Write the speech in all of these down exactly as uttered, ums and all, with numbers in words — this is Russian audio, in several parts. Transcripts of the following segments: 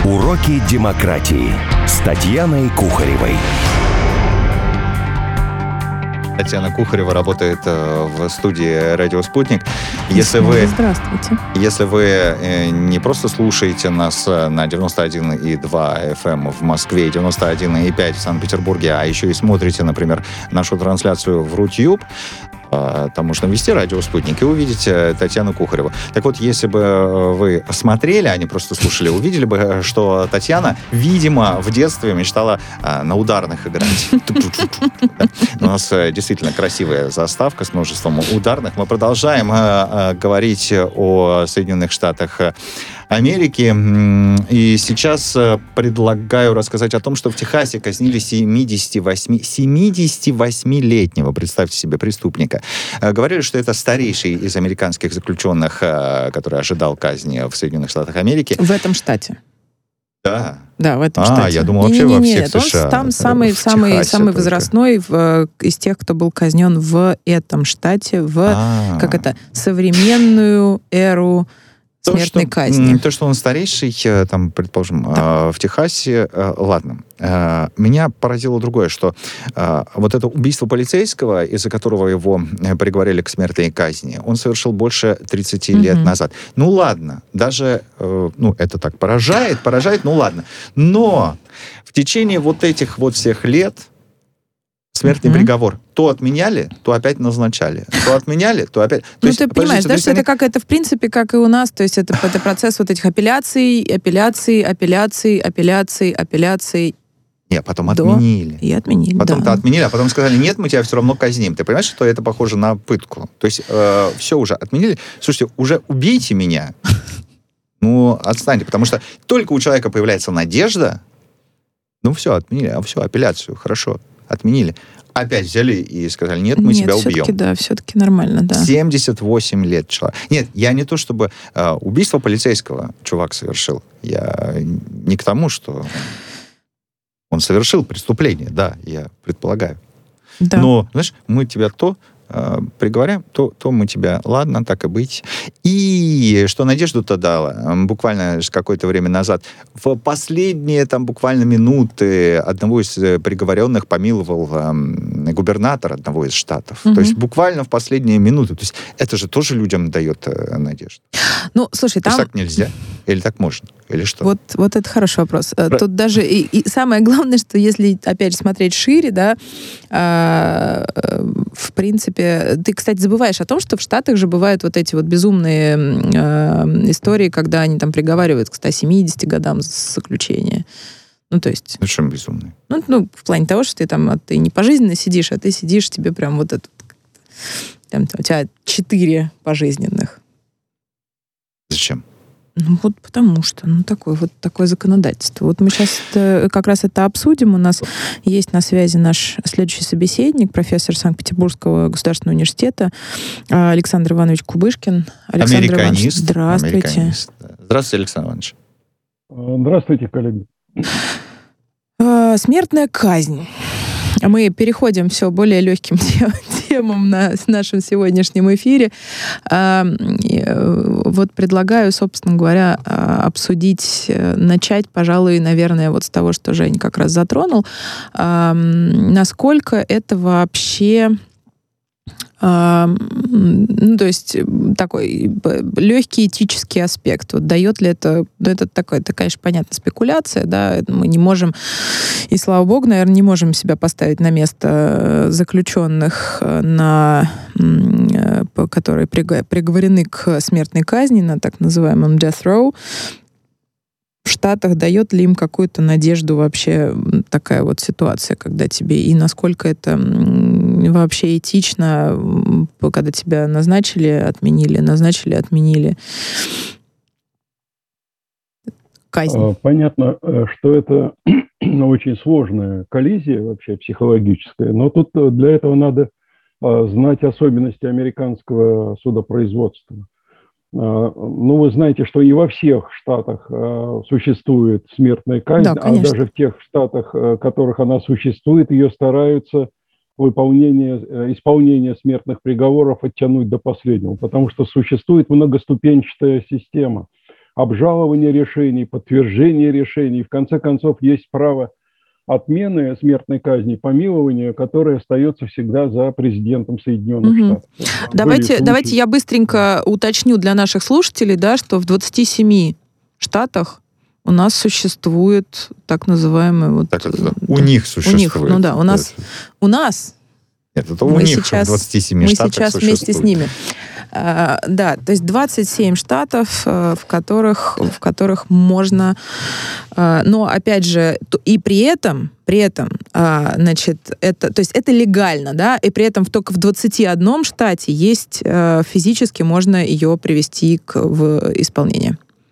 Уроки демократии с Татьяной Кухаревой. Татьяна Кухарева работает в студии «Радио Спутник». Если вы, Здравствуйте. Если вы не просто слушаете нас на девяносто один и два эф эм в Москве и девяносто один и пять в Санкт-Петербурге, а еще и смотрите, например, нашу трансляцию в Рутюб, там можно ввести «Радио Спутник» и увидеть Татьяну Кухареву. Так вот, если бы вы смотрели, а не просто слушали, увидели бы, что Татьяна, видимо, в детстве мечтала на ударных играть. У нас действительно красивая заставка с множеством ударных. Мы продолжаем говорить о Соединенных Штатах Америки. И сейчас предлагаю рассказать о том, что в Техасе казнили семидесятивосьмилетнего, представьте себе, преступника. Говорили, что это старейший из американских заключенных, который ожидал казни в Соединенных Штатах Америки. В этом штате. Да. Да, в этом а, штате. А, я думал, вообще не, не, во не, всех нет, США. Он там самый, самый, самый возрастной в, из тех, кто был казнен в этом штате, в, А-а-а. как это, современную эру смертной то, казни. Что, то, что он старейший, там, предположим, да. в Техасе, ладно. Меня поразило другое, что вот это убийство полицейского, из-за которого его приговорили к смертной казни, он совершил больше тридцати mm-hmm. лет назад. Ну ладно, даже, ну это так поражает, поражает, ну ладно. Но в течение вот этих вот всех лет смертный mm-hmm. приговор то отменяли, то опять назначали. То отменяли, то опять... То ну, есть, ты понимаешь, да, что они... это как это, в принципе, как и у нас, то есть это, это процесс вот этих апелляций, апелляций, апелляций, апелляций, апелляций. Нет, потом отменили. И отменили, Потом-то да. отменили, а потом сказали, нет, мы тебя все равно казним. Ты понимаешь, что это похоже на пытку? То есть э, все уже отменили. Слушайте, уже убейте меня. Ну, отстаньте, потому что только у человека появляется надежда, ну все, отменили, а все, апелляцию, хорошо, отменили. Опять взяли и сказали, нет, мы нет, тебя убьем. Все-таки, да, все-таки нормально, да. семьдесят восемь лет человек. Нет, я не то, чтобы э, убийство полицейского чувак совершил. Я не к тому, что он совершил преступление, да, я предполагаю. Да. Но, знаешь, мы тебя то э, приговоряем, то, то мы тебя, ладно, так и быть. И что надежду-то дало, буквально какое-то время назад, в последние там буквально минуты одного из приговоренных помиловал э, губернатор одного из штатов. Угу. То есть буквально в последние минуты. То есть это же тоже людям дает э, надежду. Ну, слушай, там... То есть так нельзя? Или так можно? Или что? Вот, вот это хороший вопрос. Про... Тут даже и, и самое главное, что если опять же смотреть шире, да, э, э, в принципе, ты, кстати, забываешь о том, что в Штатах же бывают вот эти вот безумные э, истории, когда они там приговаривают к ста семидесяти годам заключения. Ну, то есть... Ну, чем безумные? Ну, ну, в плане того, что ты там, ты не пожизненно сидишь, а ты сидишь, тебе прям вот это... Там, у тебя четыре пожизненных. Зачем? Ну, вот потому что, ну, такое вот такое законодательство. Вот мы сейчас это, как раз это обсудим. У нас есть на связи наш следующий собеседник, профессор Санкт-Петербургского государственного университета Александр Иванович Кубышкин. Александр Американист. Иванович, здравствуйте. Американист. Здравствуйте, Александр Иванович. Здравствуйте, коллеги. Смертная казнь. Мы переходим все более легким темам на нашем сегодняшнем эфире. Вот предлагаю, собственно говоря, обсудить, начать, пожалуй, наверное, вот с того, что Жень как раз затронул. Насколько это вообще... Ну, то есть такой легкий этический аспект. Вот дает ли это... Ну, это такое, это, конечно, понятно, спекуляция, да, мы не можем, и слава богу, наверное, не можем себя поставить на место заключенных, на, которые приговорены к смертной казни, на так называемом death row. В Штатах дает ли им какую-то надежду вообще такая вот ситуация, когда тебе, и насколько это вообще этично, когда тебя назначили, отменили, назначили, отменили казнь? Понятно, что это очень сложная коллизия вообще психологическая, но тут для этого надо знать особенности американского судопроизводства. Ну, вы знаете, что и во всех штатах э, существует смертная казнь, да, а даже в тех штатах, в которых она существует, ее стараются выполнение, э, исполнение смертных приговоров оттянуть до последнего, потому что существует многоступенчатая система. обжалования решений, подтверждения решений. В конце концов, есть право отмены смертной казни, помилования, которое остается всегда за президентом Соединенных угу. Штатов. Давайте, давайте я быстренько уточню для наших слушателей, да, что в двадцати семи штатах у нас существует так называемый... Вот, так это, у них существует. У них, ну да, у нас... У нас Нет, это у мы них сейчас, в двадцати семи мы штатах сейчас существует. Вместе с ними. А, да, то есть двадцать семь штатов, в которых, в которых можно... А, но, опять же, и при этом, при этом, а, значит, это, то есть это легально, да, и при этом только в двадцати одном штате есть, а, физически можно ее привести к, в исполнение.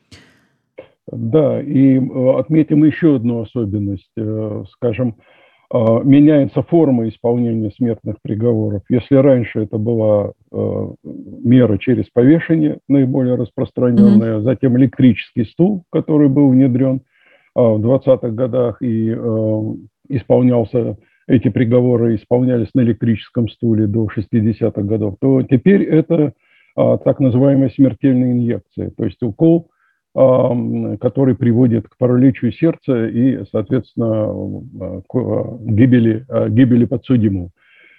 Да, и отметим еще одну особенность. Скажем, меняется форма исполнения смертных приговоров. Если раньше это была мера через повешение, наиболее распространенная, mm-hmm. затем электрический стул, который был внедрен в двадцатых годах и исполнялся, эти приговоры исполнялись на электрическом стуле до шестидесятых годов, то теперь это так называемая смертельная инъекция, то есть укол, который приводит к параличу сердца и, соответственно, к гибели, гибели подсудимого.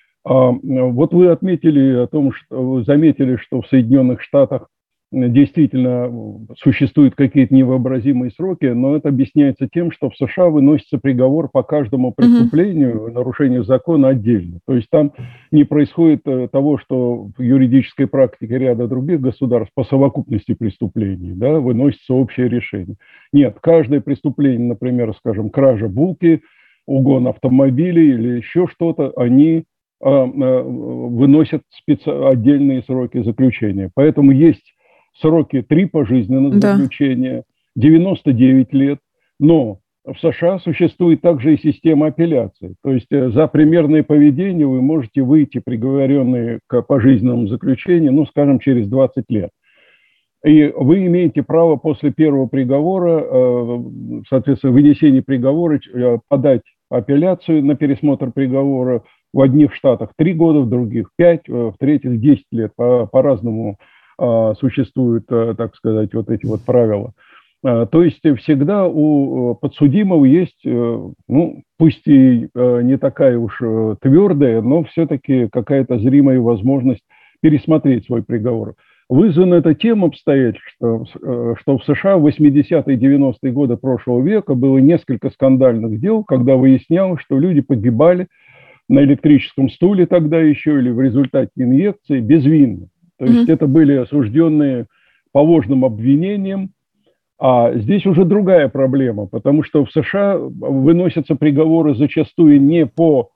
Вот вы отметили о том, что вы заметили, что в Соединенных Штатах действительно существуют какие-то невообразимые сроки, но это объясняется тем, что в США выносится приговор по каждому преступлению, mm-hmm. нарушению закона отдельно. То есть там не происходит того, что в юридической практике ряда других государств по совокупности преступлений, да, выносится общее решение. Нет, каждое преступление, например, скажем, кража булки, угон автомобилей или еще что-то, они а, а, выносят специ... отдельные сроки заключения. Поэтому есть сроки три пожизненных да. заключения, девяносто девять лет, но в США существует также и система апелляции. То есть за примерное поведение вы можете выйти, приговоренные к пожизненному заключению, ну, скажем, через двадцать лет. И вы имеете право после первого приговора, соответственно, вынесения приговора, подать апелляцию на пересмотр приговора. В одних штатах три года, в других пять, в третьих десять лет, по- по-разному существуют, так сказать, вот эти вот правила. То есть всегда у подсудимого есть, ну, пусть и не такая уж твердая, но все-таки какая-то зримая возможность пересмотреть свой приговор. Вызвана это тем обстоятельством, что в США в восьмидесятые и девяностые годы прошлого века было несколько скандальных дел, когда выяснялось, что люди погибали на электрическом стуле тогда еще или в результате инъекции безвинно. То есть mm-hmm. это были осужденные по ложным обвинениям, а здесь уже другая проблема, потому что в США выносятся приговоры зачастую не по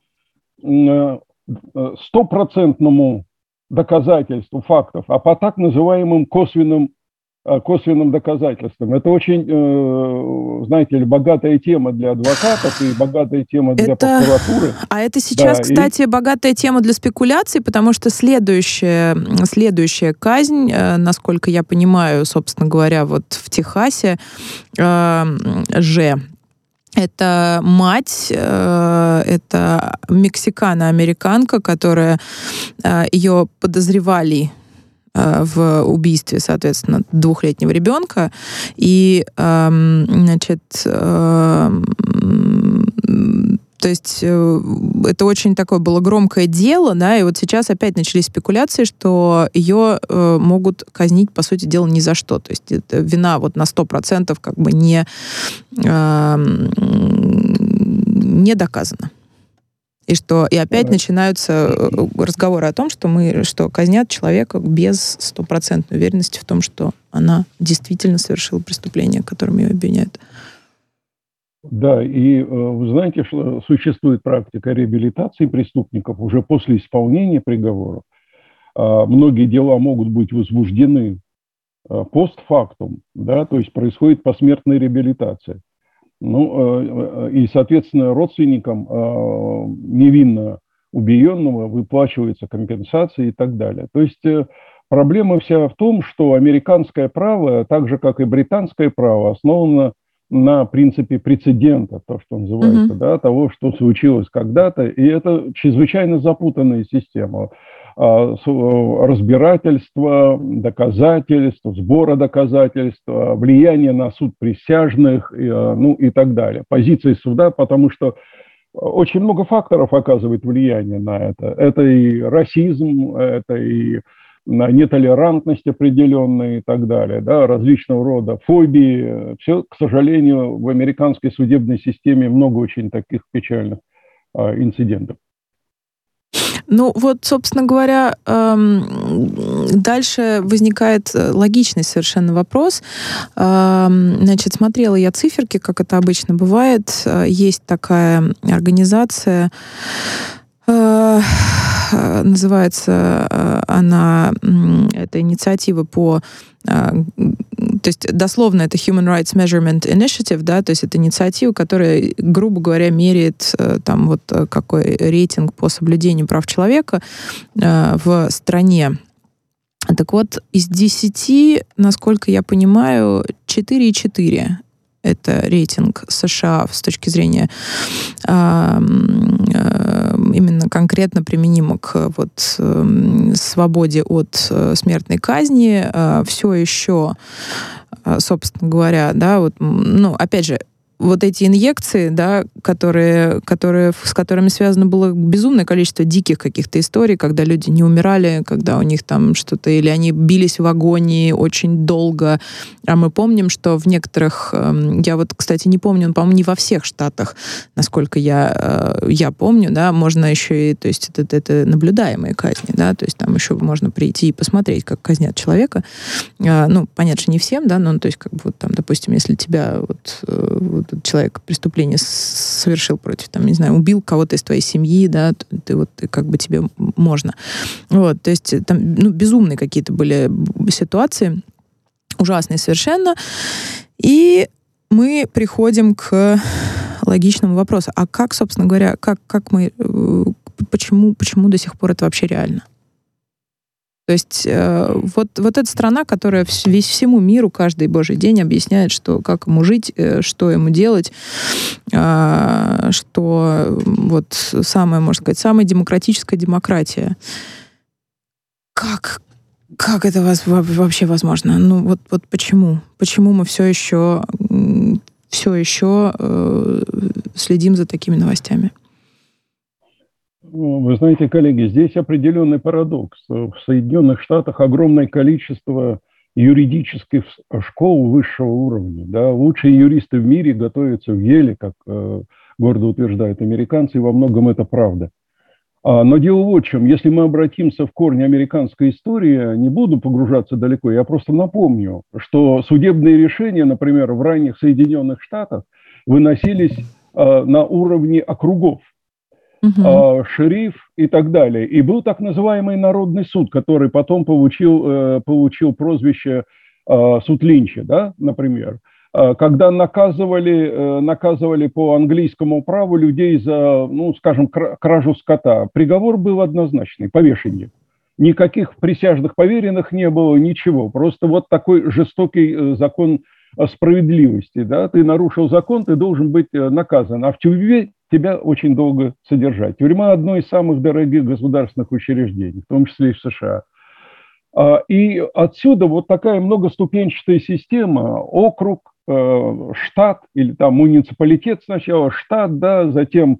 стопроцентному доказательству фактов, а по так называемым косвенным, косвенным доказательствам. Это очень, знаете ли, богатая тема для адвокатов и богатая тема для это... прокуратуры. А это сейчас, да, кстати, и... богатая тема для спекуляций, потому что следующая, следующая казнь, насколько я понимаю, собственно говоря, вот в Техасе э, же, это мать, э, это мексикано-американка, которая э, ее подозревали в убийстве, соответственно, двухлетнего ребенка. И, э, значит, э, то есть э, это очень такое было громкое дело, да, и вот сейчас опять начались спекуляции, что ее э, могут казнить, по сути дела, ни за что. То есть это вина вот на сто процентов как бы не, э, не доказана. И что и опять да. начинаются разговоры о том, что мы, что казнят человека без стопроцентной уверенности в том, что она действительно совершила преступление, которым ее обвиняют. Да, и вы знаете, что существует практика реабилитации преступников уже после исполнения приговоров. Многие дела могут быть возбуждены постфактум, да, то есть происходит посмертная реабилитация. Ну, и, соответственно, родственникам невинно убиенного выплачивается компенсация и так далее. То есть проблема вся в том, что американское право, так же, как и британское право, основано на принципе прецедента, то, что называется, mm-hmm. да, того, что случилось когда-то, и это чрезвычайно запутанная система. разбирательства, доказательств, сбора доказательств, влияние на суд присяжных, ну и так далее. Позиции суда, потому что очень много факторов оказывает влияние на это. Это и расизм, это и нетолерантность определенная и так далее, да, различного рода фобии. Все, к сожалению, в американской судебной системе много очень таких печальных а, инцидентов. Ну вот, собственно говоря, дальше возникает логичный совершенно вопрос. Значит, смотрела я циферки, как это обычно бывает. Есть такая организация, называется она, это инициатива по, то есть дословно это Human Rights Measurement Initiative, да, то есть это инициатива, которая, грубо говоря, меряет там вот какой рейтинг по соблюдению прав человека в стране. Так вот, из десяти, насколько я понимаю, четыре и четыре это рейтинг США с точки зрения э, э, именно конкретно применимо к вот, э, свободе от э, смертной казни. Э, все еще, э, собственно говоря, да, вот, ну, опять же, вот эти инъекции, да, которые, которые, с которыми связано было безумное количество диких каких-то историй, когда люди не умирали, когда у них там что-то, или они бились в агонии очень долго. А мы помним, что в некоторых, я вот, кстати, не помню, по-моему, не во всех штатах, насколько я, я помню, да, можно еще и, то есть это, это наблюдаемые казни, да, то есть там еще можно прийти и посмотреть, как казнят человека. Ну, понятно, что не всем, да, но, то есть, как бы, вот там, допустим, если тебя вот, вот человек преступление совершил против, там, не знаю, убил кого-то из твоей семьи, да, ты вот, ты, как бы тебе можно. Вот, то есть там, ну, безумные какие-то были ситуации, ужасные совершенно. И мы приходим к логичному вопросу. А как, собственно говоря, как, как мы, почему, почему до сих пор это вообще реально? То есть э, вот, вот эта страна, которая весь, всему миру каждый божий день объясняет, что, как ему жить, э, что ему делать, э, что вот самая, можно сказать, самая демократическая демократия. Как, как это вообще возможно? Ну вот, вот почему? Почему мы все еще, все еще э, следим за такими новостями? Вы знаете, коллеги, здесь определенный парадокс. В Соединенных Штатах огромное количество юридических школ высшего уровня. Да? Лучшие юристы в мире готовятся в Еле, как э, гордо утверждают американцы, и во многом это правда. А, но дело вот в чем. Если мы обратимся в корни американской истории, не буду погружаться далеко, я просто напомню, что судебные решения, например, в ранних Соединенных Штатах выносились э, на уровне округов. Uh-huh. Шериф и так далее. И был так называемый Народный суд, который потом получил, получил прозвище суд Линча, да, например, когда наказывали, наказывали по английскому праву людей за, ну, скажем, кражу скота. Приговор был однозначный – повешение. Никаких присяжных поверенных не было, ничего. Просто вот такой жестокий закон справедливости. Да? Ты нарушил закон, ты должен быть наказан. А в тюрьме тебя очень долго содержать. Тюрьма – одно из самых дорогих государственных учреждений, в том числе и в США. И отсюда вот такая многоступенчатая система, округ, штат, или там муниципалитет сначала, штат, да, затем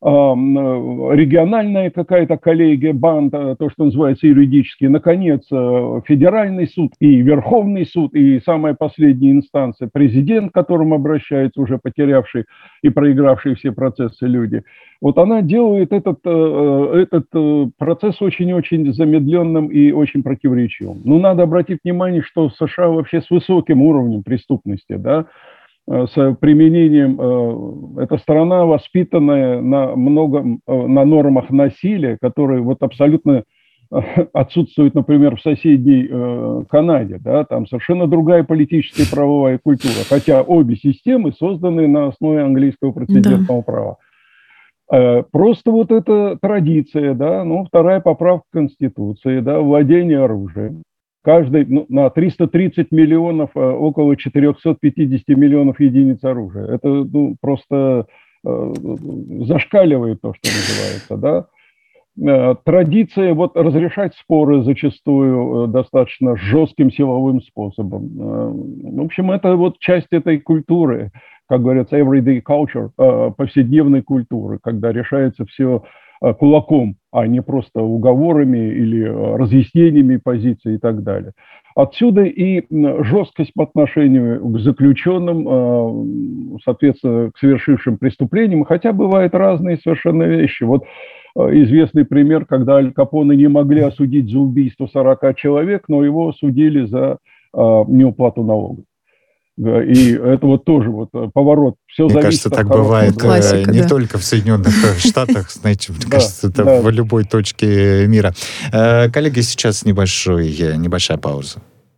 региональная какая-то коллегия, банда, то, что называется юридически, наконец, федеральный суд и Верховный суд, и самая последняя инстанция, президент, к которому обращаются уже потерявшие и проигравшие все процессы люди. Вот она делает этот, этот процесс очень-очень замедленным и очень противоречивым. Но надо обратить внимание, что в США вообще с высоким уровнем преступности, да, с применением, эта страна, воспитанная на, много, на нормах насилия, которые вот абсолютно отсутствуют, например, в соседней Канаде. Да, там совершенно другая политическая и правовая культура, хотя обе системы созданы на основе английского прецедентного да. права. Просто вот эта традиция, да, ну, вторая поправка Конституции, да, владение оружием. Каждый, ну, на триста тридцать миллионов, около четыреста пятьдесят миллионов единиц оружия. Это, ну, просто э, зашкаливает то, что называется, да. традиция вот разрешать споры зачастую достаточно жестким силовым способом. В общем, это вот часть этой культуры, как говорится, everyday culture, повседневной культуры, когда решается все кулаком, а не просто уговорами или разъяснениями позиций и так далее. Отсюда и жесткость по отношению к заключенным, соответственно, к совершившим преступлениям, хотя бывают разные совершенно вещи. Вот известный пример, когда Аль Капоне не могли осудить за убийство сорока человек, но его осудили за неуплату налогов. И это вот тоже вот поворот. Все мне зависит кажется, от так хорошего. бывает Классика, не да. только в Соединенных Штатах, знаете, мне Да, кажется, это да. в любой точке мира. Коллеги, сейчас небольшой, небольшая пауза.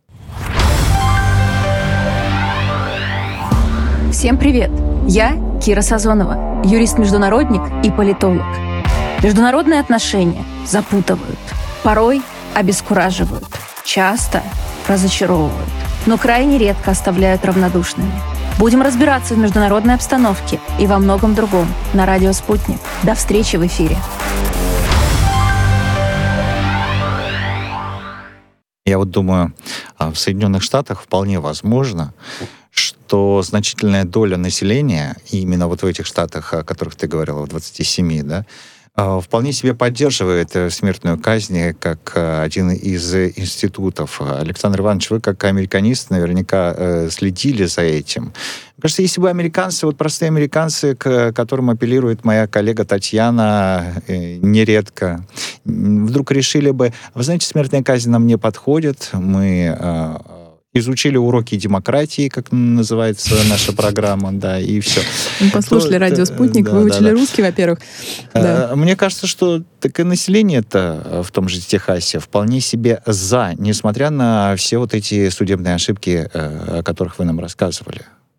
Всем привет! Я Кира Сазонова, юрист-международник и политолог. Международные отношения запутывают, порой обескураживают, часто разочаровывают, но крайне редко оставляют равнодушными. Будем разбираться в международной обстановке и во многом другом на радио «Спутник». До встречи в эфире. Я вот думаю, в Соединенных Штатах вполне возможно, что значительная доля населения, именно вот в этих штатах, о которых ты говорила, в двадцати семи, да, вполне себе поддерживает смертную казнь как один из институтов. Александр Иванович, вы как американист наверняка следили за этим. Мне кажется, если бы американцы, вот простые американцы, к которым апеллирует моя коллега Татьяна нередко, вдруг решили бы, вы знаете, смертная казнь нам не подходит, мы изучили уроки демократии, как называется наша программа, да, и все. Мы послушали То, радио «Спутник», да, выучили да, да. русский, во-первых. Да. Мне кажется, что так и население-то в том же Техасе вполне себе за, несмотря на все вот эти судебные ошибки, о которых вы нам рассказывали.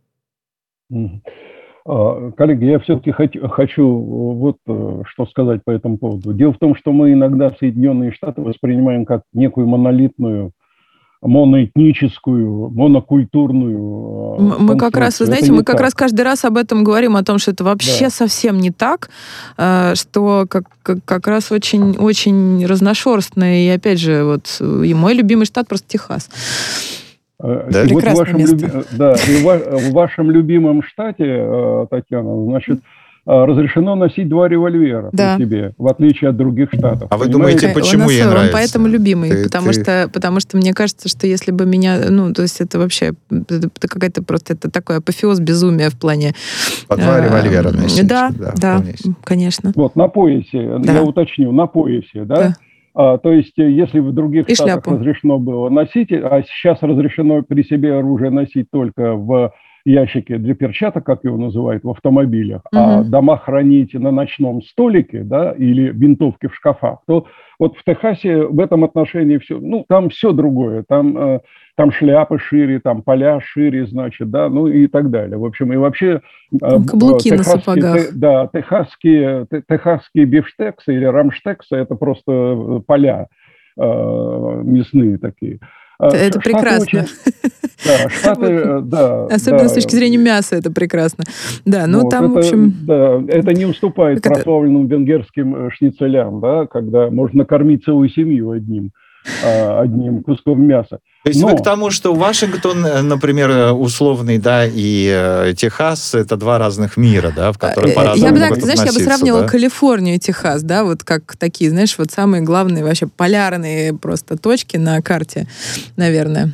Коллеги, я все-таки хочу, хочу вот что сказать по этому поводу. Дело в том, что мы иногда Соединенные Штаты воспринимаем как некую монолитную, моноэтническую, монокультурную. Мы как раз, вы знаете, мы как так. раз каждый раз об этом говорим, о том, что это вообще да. совсем не так, что как, как, как раз очень, очень разношерстно. И опять же, вот и мой любимый штат просто Техас. Да? И вот в вашем, люби... да, и в вашем любимом штате, Татьяна, значит, разрешено носить два револьвера да. при себе, в отличие от других штатов. А вы думаете, почему ей нравится? Он поэтому любимый, ты, потому, ты... Что, потому что мне кажется, что если бы меня... Ну, то есть это вообще... Это какая-то просто... Это такой апофеоз безумия в плане... По два револьвера носить. Да, да, да конечно. Вот, на поясе, да. я уточню, на поясе, да? Да. А, то есть, если в других И штатах шляпу. разрешено было носить, а сейчас разрешено при себе оружие носить только в ящике для перчаток, как его называют, в автомобилях, угу. а дома хранить на ночном столике, да, или винтовки в шкафах, то вот в Техасе в этом отношении все, ну, там все другое, там, э, там шляпы шире, там поля шире, значит, да, ну и так далее. В общем, и вообще... Э, Каблуки на сапогах. Те, да, техасские, те, техасские бифштексы или рамштексы, это просто поля э, мясные такие. Это, это прекрасно. Очень, да, Штаты, да, особенно да. с точки зрения мяса это прекрасно. Да, ну вот, там, это, в общем... Да, это не уступает как прославленным это... венгерским шницелям, да, когда можно накормить целую семью одним, одним куском мяса. То есть Но... вы к тому, что Вашингтон, например, условный, да, и э, Техас — это два разных мира, да, в которых по-разному я бы так, могут знаешь, я бы сравнивала да? Калифорнию и Техас, да, вот как такие, знаешь, вот самые главные вообще полярные просто точки на карте, наверное.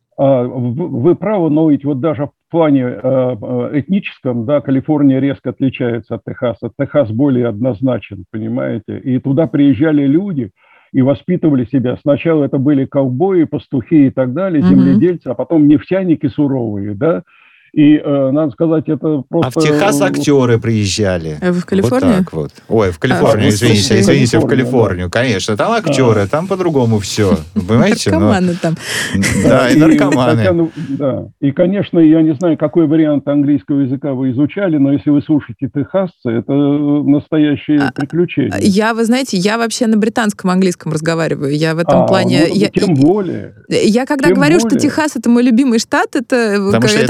Вы правы, но ведь вот даже в плане этническом, да, Калифорния резко отличается от Техаса. Техас более однозначен, понимаете? И туда приезжали люди и воспитывали себя. Сначала это были ковбои, пастухи и так далее, земледельцы, mm-hmm. а потом нефтяники суровые, да? И, э, надо сказать, это просто... А в Техас актеры приезжали. А вы в Калифорнию? Вот так вот. Ой, в Калифорнию, а, извините, извините, в Калифорнию, да. Конечно. Там актеры, а. там по-другому все. Понимаете? Наркоманы но... там. Да, и наркоманы. Хотя, да. И, конечно, я не знаю, какой вариант английского языка вы изучали, но если вы слушаете техасца, это настоящее а, приключение. Я, вы знаете, я вообще на британском английском разговариваю. Я в этом а, плане... Ну, я, тем более. Я когда тем говорю, более. что Техас — это мой любимый штат, это, Потому это что я там понятно...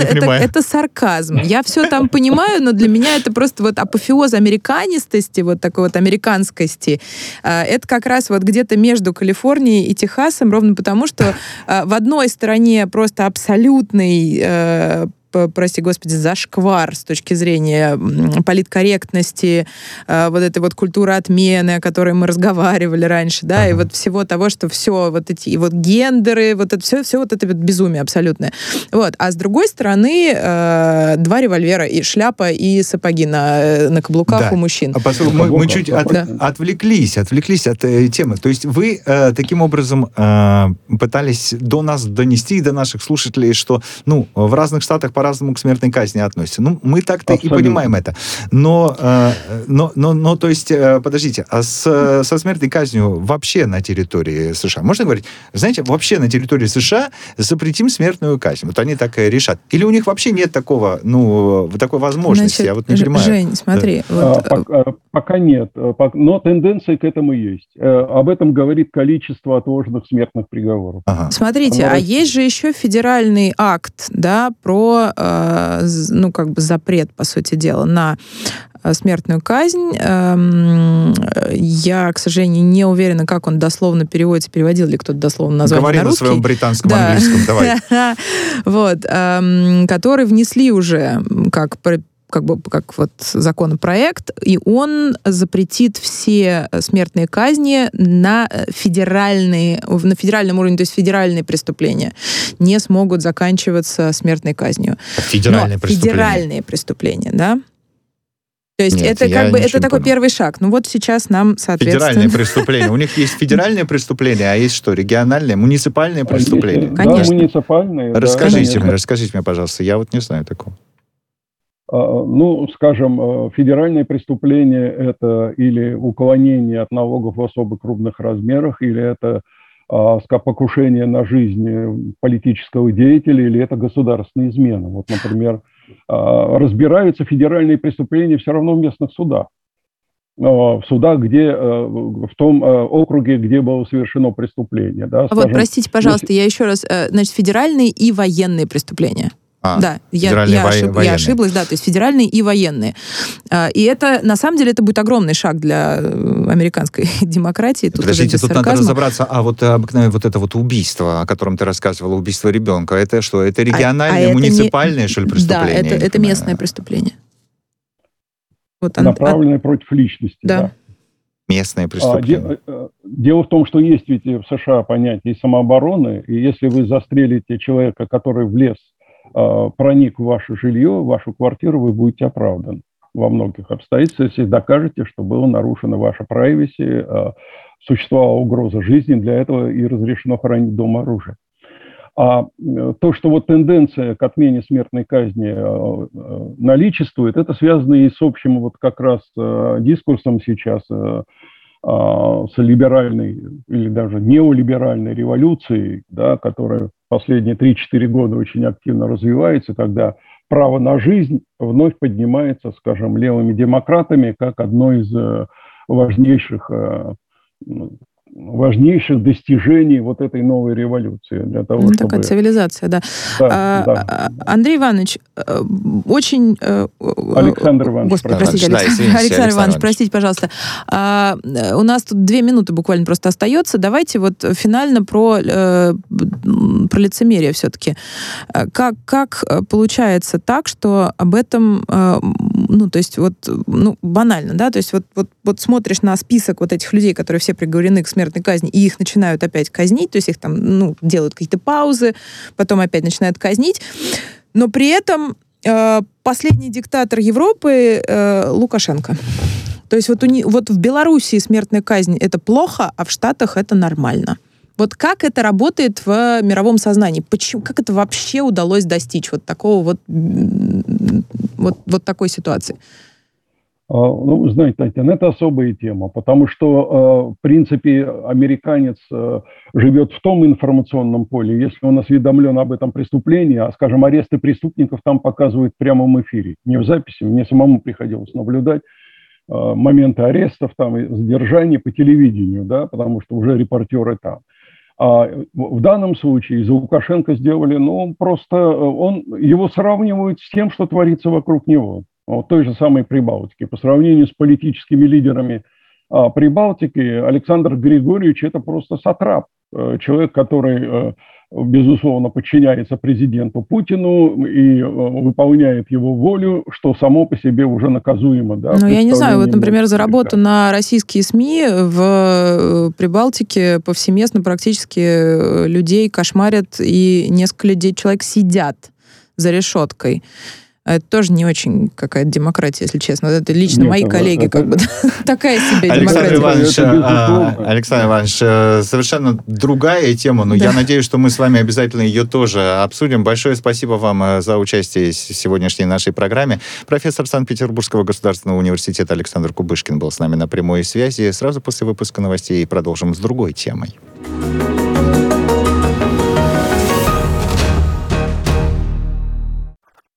это, это сарказм. Я все там понимаю, но для меня это просто вот апофеоз американистости, вот такой вот американскости. Это как раз вот где-то между Калифорнией и Техасом, ровно потому, что в одной стороне просто абсолютный, прости господи, зашквар с точки зрения политкорректности, э, вот этой вот культуры отмены, о которой мы разговаривали раньше, да, ага. и вот всего того, что все вот эти, и вот гендеры, вот это все, все вот это вот безумие абсолютное. Вот. А с другой стороны, э, два револьвера, и шляпа, и сапоги на, на каблуках да. у мужчин. А поскольку мы, мы чуть от, да. отвлеклись, отвлеклись от э, темы. То есть вы э, таким образом э, пытались до нас донести, до наших слушателей, что, ну, в разных штатах по-разному к смертной казни относятся. Ну, мы так-то Абсолютно. и понимаем это. Но, э, но, но, но, то есть, э, подождите, а с, со смертной казнью вообще на территории США, можно говорить, знаете, вообще на территории США запретим смертную казнь? Вот они так решат. Или у них вообще нет такого, ну, такой возможности? Значит, я вот не понимаю. Жень, смотри. Да. Вот... А, пока, пока нет, но тенденция к этому есть. Об этом говорит количество отложенных смертных приговоров. Ага. Смотрите, Оно а растет. Есть же еще федеральный акт, да, про ну, как бы запрет, по сути дела, на смертную казнь. Я, к сожалению, не уверена, как он дословно переводится, переводил ли кто-то дословно название Говори на русский. Говори на своем британском, да. английском, давай. Вот. Который внесли уже как как бы как вот законопроект, и он запретит все смертные казни на федеральные, на федеральном уровне, то есть федеральные преступления не смогут заканчиваться смертной казнью. Федеральные Но преступления. Федеральные преступления, да? То есть Нет, это как бы это такой понял. первый шаг. Ну вот сейчас нам, соответственно... Федеральные преступления. У них есть федеральные преступления, а есть что? Региональные, муниципальные преступления? Конечно. Да, муниципальные. Расскажите да, мне, расскажите мне, пожалуйста. Я вот не знаю такого. Ну, скажем, федеральные преступления – это или уклонение от налогов в особо крупных размерах, или это покушение на жизнь политического деятеля, или это государственная измена. Вот, например, разбираются федеральные преступления все равно в местных судах. В судах, где, в том округе, где было совершено преступление. Да, скажем, вот, простите, пожалуйста, если... я еще раз, значит, федеральные и военные преступления. А, да, я, я, ошиб, я ошиблась, да, то есть федеральные и военные. И это, на самом деле, это будет огромный шаг для американской демократии. Тут Подождите, тут сарказма. Надо разобраться, а вот обыкновенное вот это вот убийство, о котором ты рассказывала, убийство ребенка, это что, это региональное, а, а муниципальное, это не... что ли, преступление? Да, это, это местное преступление. Вот он, Направленное от... против личности, да. да. Местное преступление. А, дело в том, что есть ведь в США понятие самообороны, и если вы застрелите человека, который влез проник в ваше жилье, в вашу квартиру, вы будете оправданы во многих обстоятельствах, если докажете, что было нарушено ваше прайваси, существовала угроза жизни, для этого и разрешено хранить дома оружие. А то, что вот тенденция к отмене смертной казни наличествует, это связано и с общим вот как раз дискурсом сейчас, с либеральной или даже неолиберальной революцией, да, которая последние три-четыре года очень активно развивается, когда право на жизнь вновь поднимается, скажем, левыми демократами как одно из важнейших, важнейших достижений вот этой новой революции. Для того, ну, чтобы... Такая цивилизация, да. да, а, да. Андрей Иванович, очень... Александр Иванович. Господи, простите, да, Александр, извините, Александр Иванович, Иванович, простите, пожалуйста. А, у нас тут две минуты буквально просто остается. Давайте вот финально про, про лицемерие все-таки. Как, как получается так, что об этом, ну, то есть вот, ну, банально, да, то есть вот, вот, вот смотришь на список вот этих людей, которые все приговорены к смертной казни, и их начинают опять казнить, то есть их там, ну, делают какие-то паузы, потом опять начинают казнить, но при этом э, последний диктатор Европы э, Лукашенко. То есть вот, у не, вот в Белоруссии смертная казнь — это плохо, а в Штатах это нормально. Вот как это работает в мировом сознании? Почему, как это вообще удалось достичь вот такого вот, вот, вот такой ситуации? Ну, знаете, Татьяна, это особая тема, потому что, в принципе, американец живет в том информационном поле, если он осведомлен об этом преступлении, а, скажем, аресты преступников там показывают в прямом эфире, не в записи, мне самому приходилось наблюдать моменты арестов, там, задержаний по телевидению, да, потому что уже репортеры там. А в данном случае за Лукашенко сделали, ну, просто он, его сравнивают с тем, что творится вокруг него. Вот той же самой Прибалтики. По сравнению с политическими лидерами а, Прибалтики, Александр Григорьевич – это просто сатрап. Человек, который, безусловно, подчиняется президенту Путину и выполняет его волю, что само по себе уже наказуемо. Да, ну, я не знаю, вот, например, за работу на российские СМИ в Прибалтике повсеместно практически людей кошмарят, и несколько людей, человек сидят за решеткой. Это тоже не очень какая-то демократия, если честно. Это лично Нет, мои это, коллеги, это, как это... бы такая себе Александр демократия. Иванович, а, Александр Иванович, совершенно другая тема, но да. я надеюсь, что мы с вами обязательно ее тоже обсудим. Большое спасибо вам за участие в сегодняшней нашей программе. Профессор Санкт-Петербургского государственного университета Александр Кубышкин был с нами на прямой связи. Сразу после выпуска новостей продолжим с другой темой.